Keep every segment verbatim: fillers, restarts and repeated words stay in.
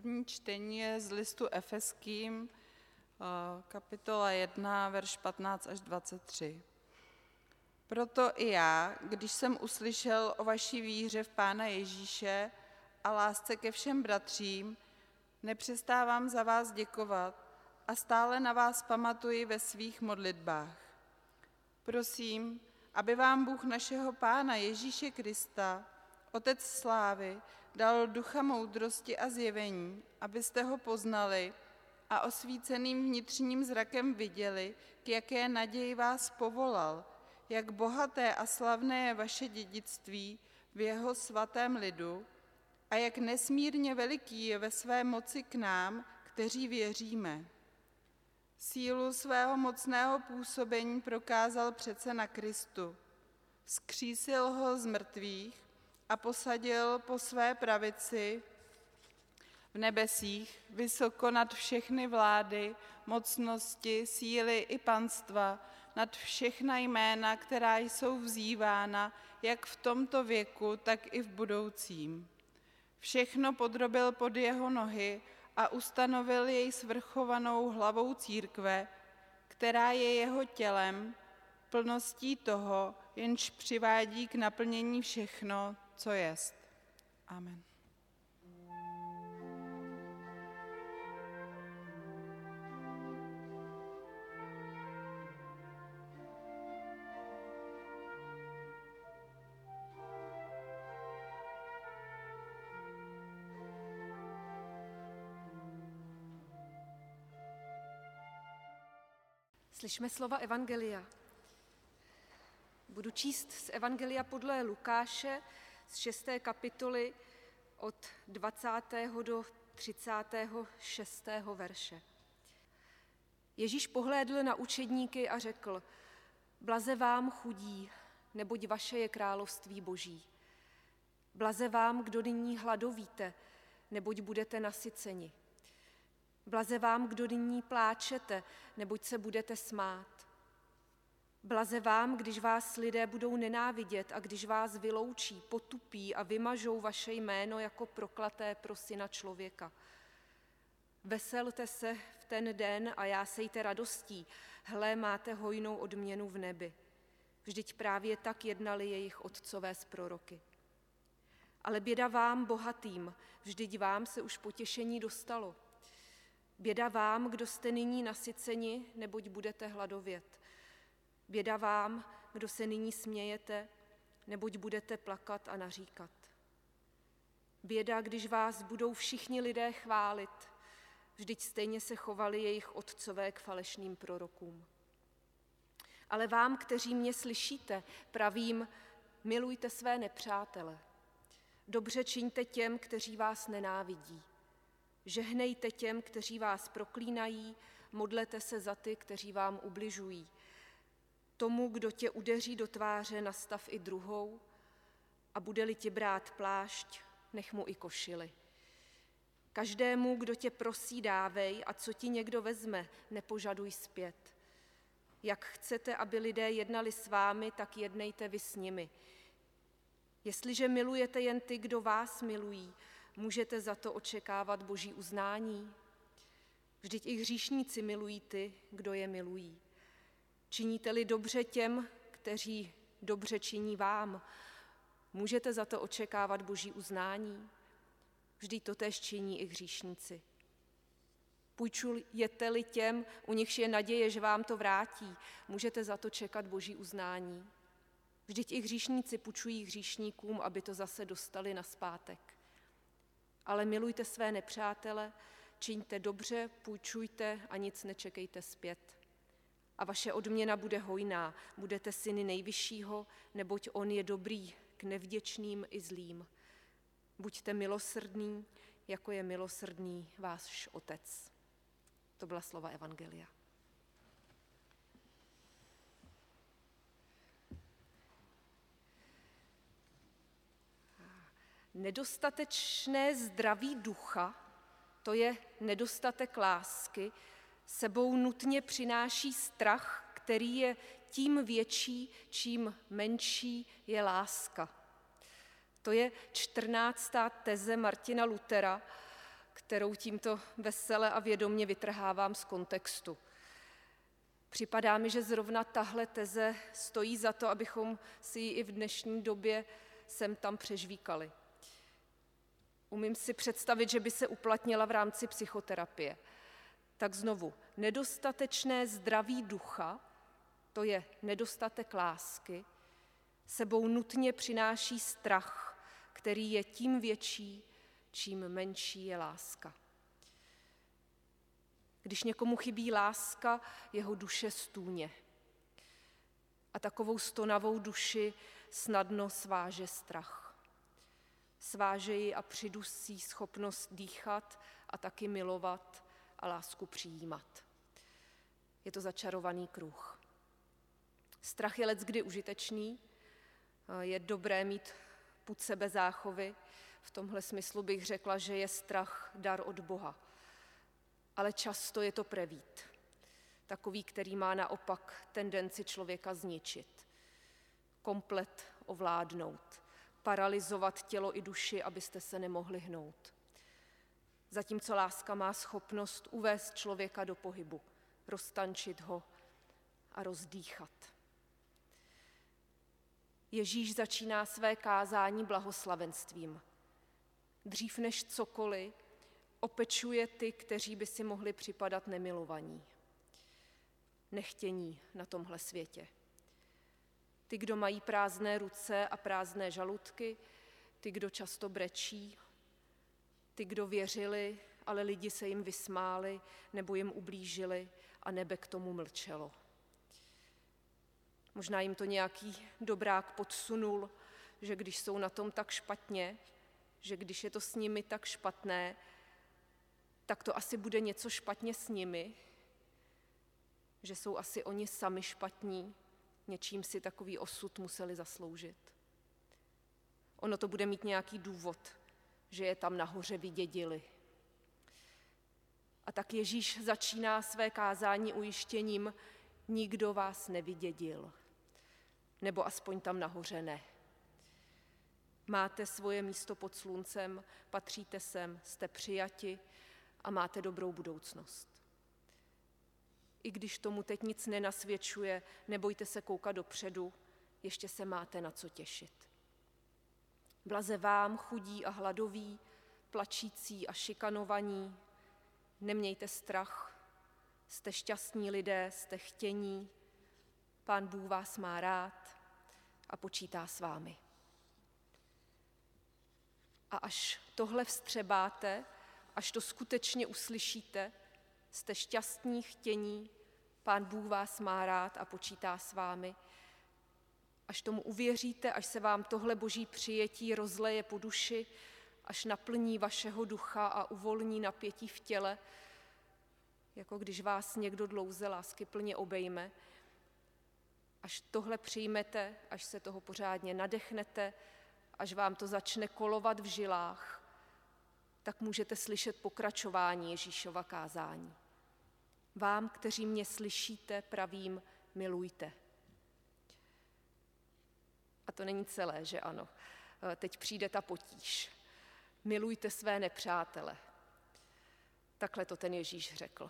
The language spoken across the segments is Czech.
První čtení je z listu Efeským, kapitola jedna, verš patnáct až dvacet tři. Proto i já, když jsem uslyšel o vaší víře v Pána Ježíše a lásce ke všem bratřím, nepřestávám za vás děkovat a stále na vás pamatuji ve svých modlitbách. Prosím, aby vám Bůh našeho Pána Ježíše Krista, Otec slávy, dal ducha moudrosti a zjevení, abyste ho poznali a osvíceným vnitřním zrakem viděli, k jaké naději vás povolal, jak bohaté a slavné je vaše dědictví v jeho svatém lidu a jak nesmírně veliký je ve své moci k nám, kteří věříme. Sílu svého mocného působení prokázal přece na Kristu. Vzkřísil ho z mrtvých a posadil po své pravici v nebesích, vysoko nad všechny vlády, mocnosti, síly i panstva, nad všechna jména, která jsou vzývána, jak v tomto věku, tak i v budoucím. Všechno podrobil pod jeho nohy a ustanovil jej svrchovanou hlavou církve, která je jeho tělem, plností toho, jenž přivádí k naplnění všechno, co jest. Amen. Slyšme slova Evangelia. Budu číst z Evangelia podle Lukáše z šesté kapitoly od dvacátého do třicátého šestého verše. Ježíš pohlédl na učedníky a řekl: Blaze vám chudí, neboť vaše je království Boží. Blaze vám, kdo nyní hladovíte, neboť budete nasyceni. Blaze vám, kdo nyní pláčete, neboť se budete smát. Blaze vám, když vás lidé budou nenávidět a když vás vyloučí, potupí a vymažou vaše jméno jako proklaté pro syna člověka. Veselte se v ten den a jásejte radostí, hle, máte hojnou odměnu v nebi. Vždyť právě tak jednali jejich otcové s proroky. Ale běda vám, bohatým, vždyť vám se už potěšení dostalo. Běda vám, kdo jste nyní nasyceni, neboť budete hladovět. Běda vám, kdo se nyní smějete, neboť budete plakat a naříkat. Běda, když vás budou všichni lidé chválit, vždyť stejně se chovali jejich otcové k falešným prorokům. Ale vám, kteří mě slyšíte, pravím, milujte své nepřátele. Dobře čiňte těm, kteří vás nenávidí. Žehnejte těm, kteří vás proklínají, modlete se za ty, kteří vám ubližují. Tomu, kdo tě udeří do tváře, nastav i druhou, a bude-li ti brát plášť, nech mu i košili. Každému, kdo tě prosí, dávej, a co ti někdo vezme, nepožaduj zpět. Jak chcete, aby lidé jednali s vámi, tak jednejte vy s nimi. Jestliže milujete jen ty, kdo vás milují, můžete za to očekávat Boží uznání? Vždyť i hříšníci milují ty, kdo je milují. Činíte-li dobře těm, kteří dobře činí vám, můžete za to očekávat Boží uznání? Vždyť totéž činí i hříšníci. Půjčujete-li těm, u nichž je naděje, že vám to vrátí, můžete za to čekat Boží uznání? Vždyť i hříšníci půjčují hříšníkům, aby to zase dostali nazpátek. Ale milujte své nepřátele, čiňte dobře, půjčujte a nic nečekejte zpět. A vaše odměna bude hojná, budete syny Nejvyššího, neboť on je dobrý k nevděčným i zlým. Buďte milosrdní, jako je milosrdný váš Otec. To byla slova Evangelia. Nedostatečné zdraví ducha, to je nedostatek lásky, sebou nutně přináší strach, který je tím větší, čím menší je láska. To je čtrnáctá teze Martina Luthera, kterou tímto vesele a vědomně vytrhávám z kontextu. Připadá mi, že zrovna tahle teze stojí za to, abychom si ji i v dnešní době sem tam přežvíkali. Umím si představit, že by se uplatnila v rámci psychoterapie. Tak znovu, nedostatečné zdraví ducha, to je nedostatek lásky, sebou nutně přináší strach, který je tím větší, čím menší je láska. Když někomu chybí láska, jeho duše stůně. A takovou stonavou duši snadno sváže strach. Sváže ji a přidusí schopnost dýchat a taky milovat a lásku přijímat. Je to začarovaný kruh. Strach je leckdy užitečný, je dobré mít pud sebezáchovy. V tomhle smyslu bych řekla, že je strach dar od Boha. Ale často je to prevít, takový, který má naopak tendenci člověka zničit, komplet ovládnout, paralyzovat tělo i duši, abyste se nemohli hnout. Zatímco láska má schopnost uvést člověka do pohybu, roztančit ho a rozdýchat. Ježíš začíná své kázání blahoslavenstvím. Dřív než cokoliv opečuje ty, kteří by si mohli připadat nemilovaní, nechtění na tomhle světě. Ty, kdo mají prázdné ruce a prázdné žaludky, ty, kdo často brečí, ty, kdo věřili, ale lidi se jim vysmáli nebo jim ublížili a nebe k tomu mlčelo. Možná jim to nějaký dobrák podsunul, že když jsou na tom tak špatně, že když je to s nimi tak špatné, tak to asi bude něco špatně s nimi, že jsou asi oni sami špatní, něčím si takový osud museli zasloužit. Ono to bude mít nějaký důvod, že je tam nahoře vydědili. A tak Ježíš začíná své kázání ujištěním: nikdo vás nevydědil, nebo aspoň tam nahoře ne. Máte svoje místo pod sluncem, patříte sem, jste přijati a máte dobrou budoucnost. I když tomu teď nic nenasvědčuje, nebojte se koukat dopředu, ještě se máte na co těšit. Blaze vám, chudí a hladoví, plačící a šikanovaní, nemějte strach, jste šťastní lidé, jste chtění, Pán Bůh vás má rád a počítá s vámi. A až tohle vstřebáte, až to skutečně uslyšíte, jste šťastní, chtění, Pán Bůh vás má rád a počítá s vámi, až tomu uvěříte, až se vám tohle boží přijetí rozleje po duši, až naplní vašeho ducha a uvolní napětí v těle, jako když vás někdo dlouze láskyplně obejme, až tohle přijmete, až se toho pořádně nadechnete, až vám to začne kolovat v žilách, tak můžete slyšet pokračování Ježíšova kázání. Vám, kteří mě slyšíte, pravím, milujte. A to není celé, že ano. Teď přijde ta potíž. Milujte své nepřátele. Takhle to ten Ježíš řekl.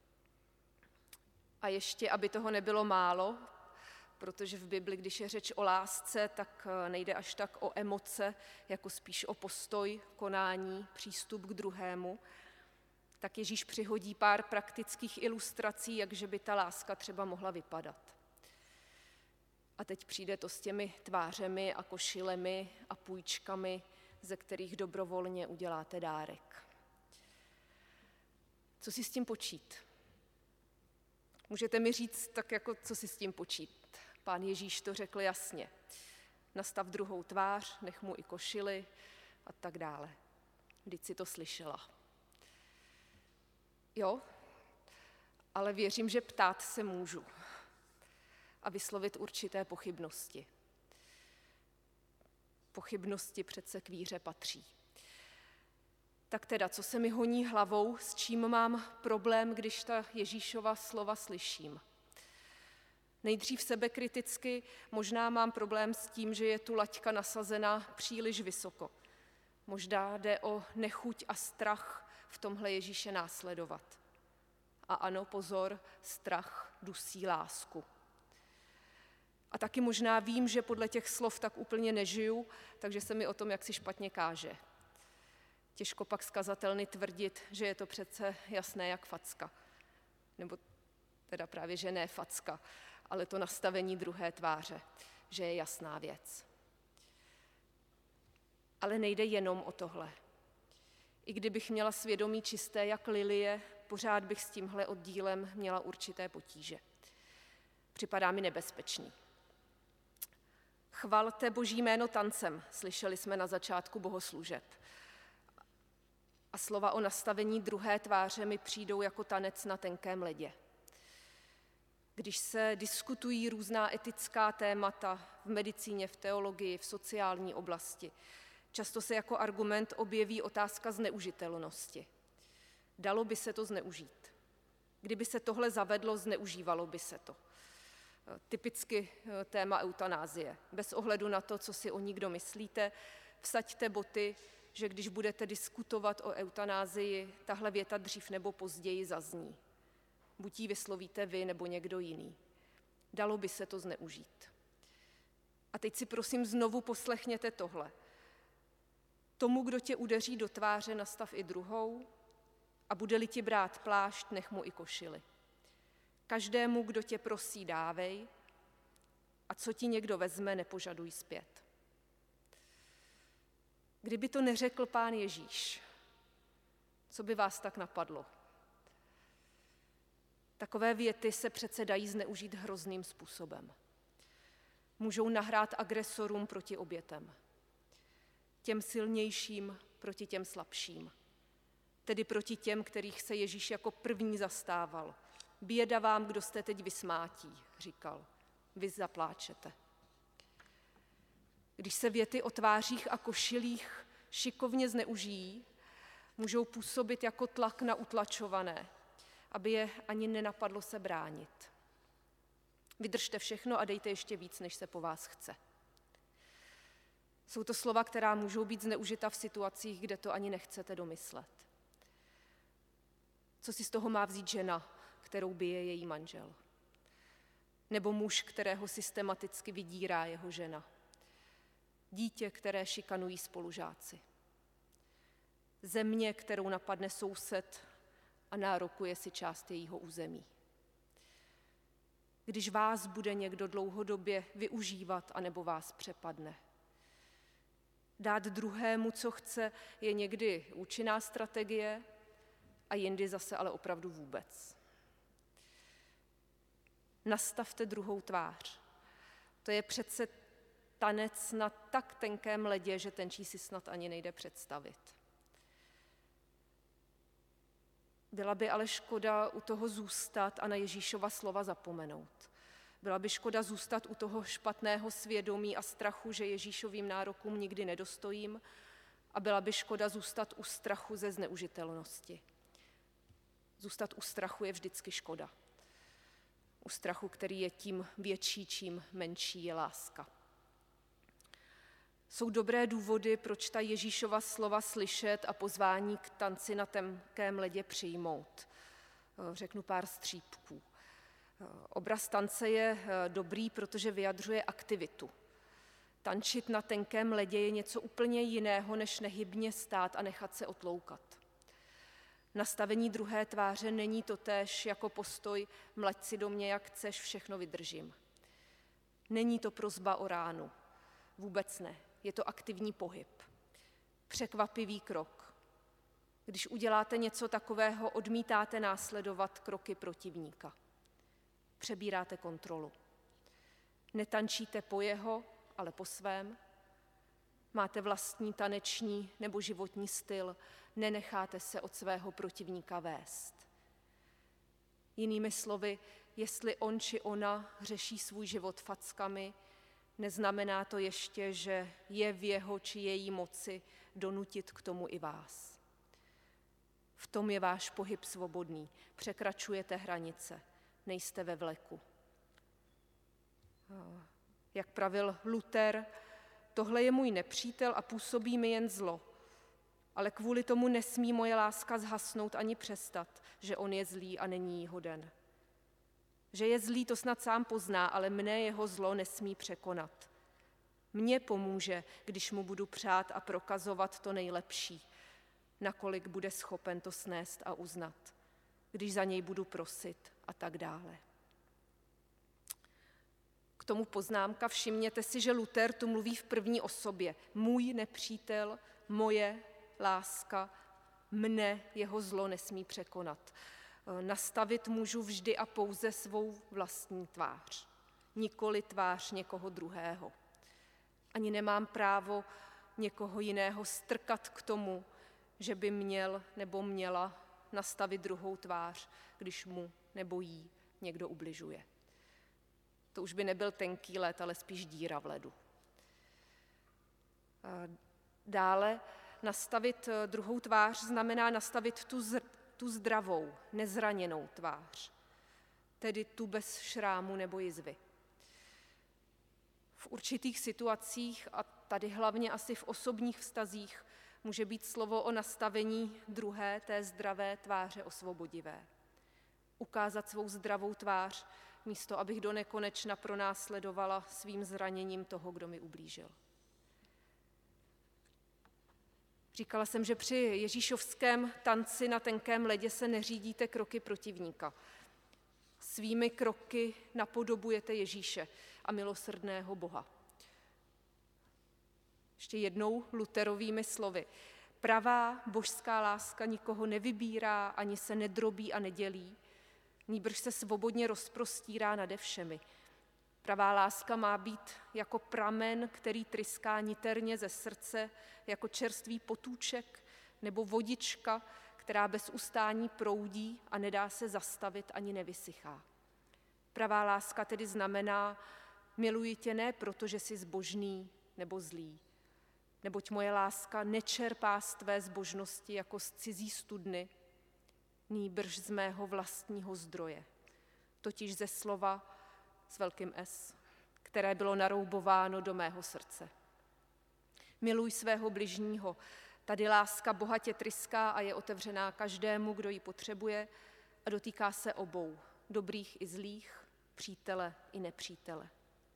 A ještě, aby toho nebylo málo, protože v Bibli, když je řeč o lásce, tak nejde až tak o emoce, jako spíš o postoj, konání, přístup k druhému, tak Ježíš přihodí pár praktických ilustrací, jakže by ta láska třeba mohla vypadat. A teď přijde to s těmi tvářemi a košilemi a půjčkami, ze kterých dobrovolně uděláte dárek. Co si s tím počít? Můžete mi říct tak, jako co si s tím počít. Pán Ježíš to řekl jasně. Nastav druhou tvář, nech mu i košili a tak dále. Vždyť si to slyšela. Jo, ale věřím, že ptát se můžu a vyslovit určité pochybnosti. Pochybnosti přece k víře patří. Tak teda, co se mi honí hlavou, s čím mám problém, když ta Ježíšova slova slyším? Nejdřív sebekriticky možná mám problém s tím, že je tu laťka nasazena příliš vysoko. Možná jde o nechuť a strach v tomhle Ježíše následovat. A ano, pozor, strach dusí lásku. A taky možná vím, že podle těch slov tak úplně nežiju, takže se mi o tom jaksi špatně káže. Těžko pak z kazatelny tvrdit, že je to přece jasné jak facka. Nebo teda právě, že ne facka, ale to nastavení druhé tváře, že je jasná věc. Ale nejde jenom o tohle. I kdybych měla svědomí čisté jak lilie, pořád bych s tímhle oddílem měla určité potíže. Připadá mi nebezpečný. Chvalte Boží jméno tancem, slyšeli jsme na začátku bohoslužeb. A slova o nastavení druhé tváře mi přijdou jako tanec na tenkém ledě. Když se diskutují různá etická témata v medicíně, v teologii, v sociální oblasti, často se jako argument objeví otázka zneužitelnosti. Dalo by se to zneužít. Kdyby se tohle zavedlo, zneužívalo by se to. Typicky téma eutanázie. Bez ohledu na to, co si o ní kdo myslíte, vsaďte boty, že když budete diskutovat o eutanázii, tahle věta dřív nebo později zazní. Buď ji vyslovíte vy nebo někdo jiný. Dalo by se to zneužít. A teď si prosím znovu poslechněte tohle. Tomu, kdo tě udeří do tváře, nastav i druhou, a bude-li ti brát plášť, nech mu i košili. Každému, kdo tě prosí, dávej, a co ti někdo vezme, nepožaduj zpět. Kdyby to neřekl Pán Ježíš, co by vás tak napadlo? Takové věty se přece dají zneužít hrozným způsobem. Můžou nahrát agresorům proti obětem, těm silnějším proti těm slabším, tedy proti těm, kterých se Ježíš jako první zastával. Běda vám, kdo jste teď vysmátí, říkal, vy zapláčete. Když se věty o tvářích a košilích šikovně zneužijí, můžou působit jako tlak na utlačované, aby je ani nenapadlo se bránit. Vydržte všechno a dejte ještě víc, než se po vás chce. Jsou to slova, která můžou být zneužita v situacích, kde to ani nechcete domyslet. Co si z toho má vzít žena, kterou bije její manžel? Nebo muž, kterého systematicky vydírá jeho žena? Dítě, které šikanují spolužáci? Země, kterou napadne soused a nárokuje si část jejího území? Když vás bude někdo dlouhodobě využívat anebo vás přepadne. Dát druhému, co chce, je někdy účinná strategie a jindy zase ale opravdu vůbec. Nastavte druhou tvář. To je přece tanec na tak tenkém ledě, že tenčí si snad ani nejde představit. Byla by ale škoda u toho zůstat a na Ježíšova slova zapomenout. Byla by škoda zůstat u toho špatného svědomí a strachu, že Ježíšovým nárokům nikdy nedostojím, a byla by škoda zůstat u strachu ze zneužitelnosti. Zůstat u strachu je vždycky škoda. U strachu, který je tím větší, čím menší je láska. Jsou dobré důvody, proč ta Ježíšova slova slyšet a pozvání k tanci na tenkém ledě přijmout. Řeknu pár střípků. Obraz tance je dobrý, protože vyjadřuje aktivitu. Tančit na tenkém ledě je něco úplně jiného, než nehybně stát a nechat se otloukat. Nastavení druhé tváře není totéž jako postoj mlaď si do mě, jak chceš, všechno vydržím. Není to prosba o ránu. Vůbec ne. Je to aktivní pohyb. Překvapivý krok. Když uděláte něco takového, odmítáte následovat kroky protivníka. Přebíráte kontrolu. Netančíte po jeho, ale po svém. Máte vlastní taneční nebo životní styl, nenecháte se od svého protivníka vést. Jinými slovy, jestli on či ona řeší svůj život fackami, neznamená to ještě, že je v jeho či její moci donutit k tomu i vás. V tom je váš pohyb svobodný, překračujete hranice, nejste ve vleku. Jak pravil Luther, tohle je můj nepřítel a působí mi jen zlo. ale kvůli tomu nesmí moje láska zhasnout ani přestat, že on je zlý a není jí hoden. Že je zlý, to snad sám pozná, ale mne jeho zlo nesmí překonat. Mně pomůže, když mu budu přát a prokazovat to nejlepší, nakolik bude schopen to snést a uznat, když za něj budu prosit a tak dále. K tomu poznámka, všimněte si, že Luther tu mluví v první osobě. Můj nepřítel, moje láska, mne jeho zlo nesmí překonat. Nastavit můžu vždy a pouze svou vlastní tvář, nikoli tvář někoho druhého. Ani nemám právo někoho jiného strkat k tomu, že by měl nebo měla nastavit druhou tvář, když mu nebo jí někdo ubližuje. To už by nebyl tenký led, ale spíš díra v ledu. Dále nastavit druhou tvář znamená nastavit tu, zr- tu zdravou, nezraněnou tvář, tedy tu bez šrámu nebo jizvy. V určitých situacích, a tady hlavně asi v osobních vztazích, může být slovo o nastavení druhé, té zdravé tváře osvobodivé. Ukázat svou zdravou tvář, místo abych do nekonečna pronásledovala svým zraněním toho, kdo mi ublížil. Říkala jsem, že při ježíšovském tanci na tenkém ledě se neřídíte kroky protivníka. Svými kroky napodobujete Ježíše a milosrdného Boha. Ještě jednou Lutherovými slovy. Pravá božská láska nikoho nevybírá, ani se nedrobí a nedělí, nýbrž se svobodně rozprostírá nade všemi. Pravá láska má být jako pramen, který tryská niterně ze srdce, jako čerstvý potůček nebo vodička, která bez ustání proudí a nedá se zastavit ani nevysychá. Pravá láska tedy znamená, miluji tě ne proto, že jsi zbožný nebo zlý, neboť moje láska nečerpá z tvé zbožnosti jako z cizí studny, nýbrž z mého vlastního zdroje, totiž ze slova s velkým S, které bylo naroubováno do mého srdce. Miluj svého bližního, tady láska bohatě tryská a je otevřená každému, kdo ji potřebuje a dotýká se obou, dobrých i zlých, přítele i nepřítele.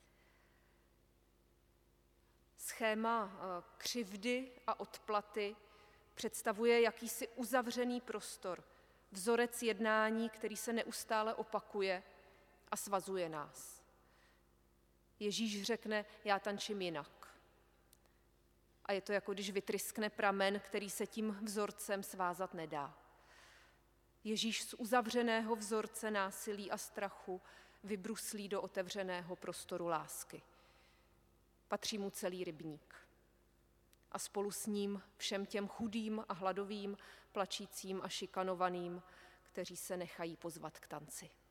Schéma křivdy a odplaty představuje jakýsi uzavřený prostor, vzorec jednání, který se neustále opakuje a svazuje nás. Ježíš řekne, já tančím jinak. A je to jako když vytryskne pramen, který se tím vzorcem svázat nedá. Ježíš z uzavřeného vzorce násilí a strachu vybruslí do otevřeného prostoru lásky. Patří mu celý rybník. A spolu s ním všem těm chudým a hladovým, plačícím a šikanovaným, kteří se nechají pozvat k tanci.